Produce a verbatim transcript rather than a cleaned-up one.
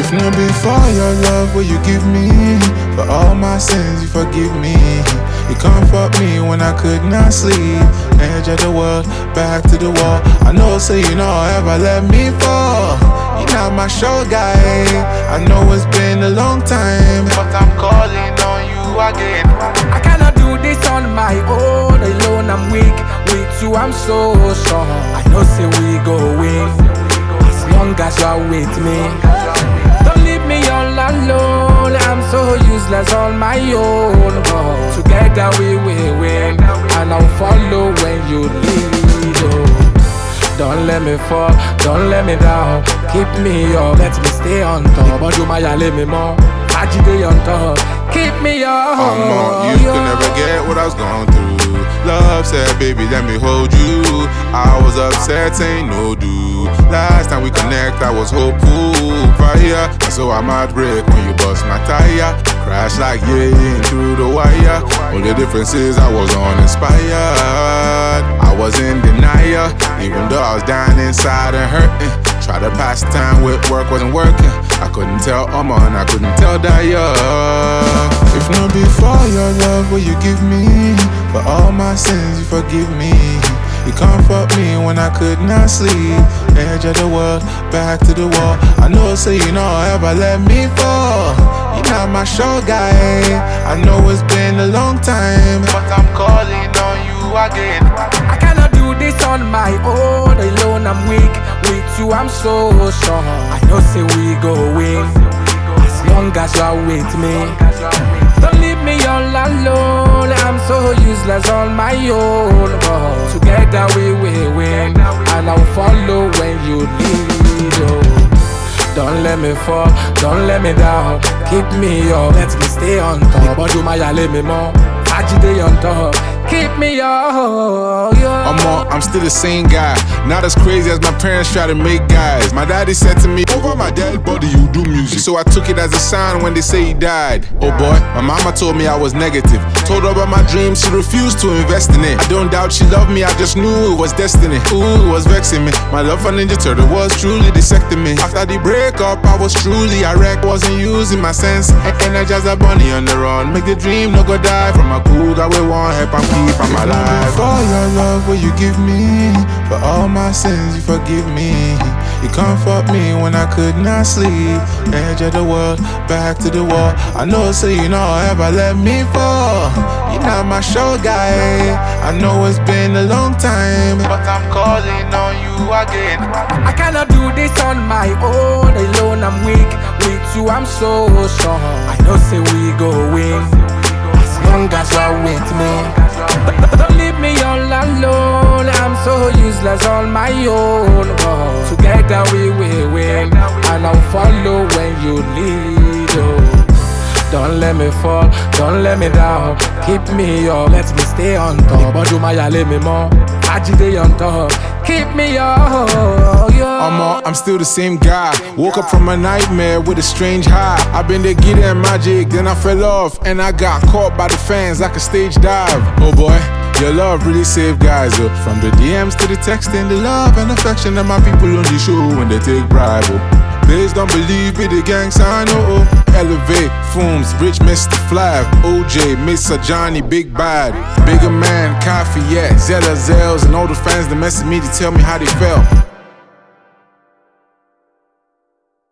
If not before your love, will you give me? For all my sins, you forgive me. You comfort me when I could not sleep. Edge of the world, back to the wall. I know, so you know, ever let me fall. You're not my show guy. I know it's been a long time, but I'm calling on you again. I cannot do this on my own. Alone I'm weak, with you I'm so strong. I know say we go win, as long as you're with me. Don't leave me all alone, I'm so useless on my own. Oh, together we will win, and I'll follow when you lead. Oh, don't let me fall, don't let me down. Keep me up, let me stay on top. But you might let me more, I stay on top. Keep me up. Oh, you could never get what I was going through. Love said, baby, let me hold you. I was upset, saying no, dude. Last time we connect, I was hopeful. Fire, and so I might break when you bust my tire. Crash like yeah, through the wire. Only difference is I was uninspired. I was in denial, even though I was dying inside and hurting. Try to pass time with work, wasn't working. I couldn't tell Oma and I couldn't tell Daya. If not before your love, will you give me? For all my sins, you forgive me. You comfort me when I could not sleep. Edge of the world, back to the wall. I know, so you know, ever let me fall. You're not my show guy. I know it's been a long time, but I'm calling on you again. I cannot do this on my own. Alone I'm weak, with you I'm so strong. I know say we go win, as long as you're with me. Don't leave me all alone, I'm so useless on my own. Oh, together we will win, and I'll follow when you lead. Oh, don't let me fall, don't let me down. Keep me up, let me stay on top. But you might let me more, I stay on top. Keep me up, yeah. I'm on, I'm still the same guy. Not as crazy as my parents try to make guys. My daddy said to me, over my dead body you do music. So I took it as a sign when they say he died. Oh boy, my mama told me I was negative. Told her about my dreams, she refused to invest in it. I don't doubt she loved me, I just knew it was destiny. Ooh, it was vexing me. My love for Ninja Turtle was truly dissecting me. After the breakup, I was truly a wreck. Wasn't using my sense. Energize a bunny on the run. Make the dream no go die. From a cool guy we want help and keep I'm alive. For your love, will you give me? For all my sins, you forgive me. You comfort me when I could not sleep. Edge of the world, back to the wall. I know, so you know, ever let me fall. You're not my show guy. I know it's been a long time, but I'm calling on you again. I cannot do this on my own. Alone I'm weak, with you I'm so strong. I know say we go win, as long as you're with me. Don't leave me all alone, I'm so useless on my own. Oh, together we will win, and I'll follow when you lead. Oh, don't let me fall, don't let me down. Keep me up, let me stay on top. But you might let me more, I stay on top. Keep me up, yeah. I'm, all, I'm still the same guy. Woke up from a nightmare with a strange high. I've been there getting magic, then I fell off, and I got caught by the fans like a stage dive. Oh boy, your love really saved guys up. From the D Ms to the texting, the love and affection that my people only show when they take bribe. Oh, please don't believe me, the gang sign. Oh, oh. Elevate, Fooms, Rich Mister Flav, O J, Mister Johnny, Big Bad, Bigger Man, Coffee, yeah, Zella Zels, and all the fans that messaged me to tell me how they felt.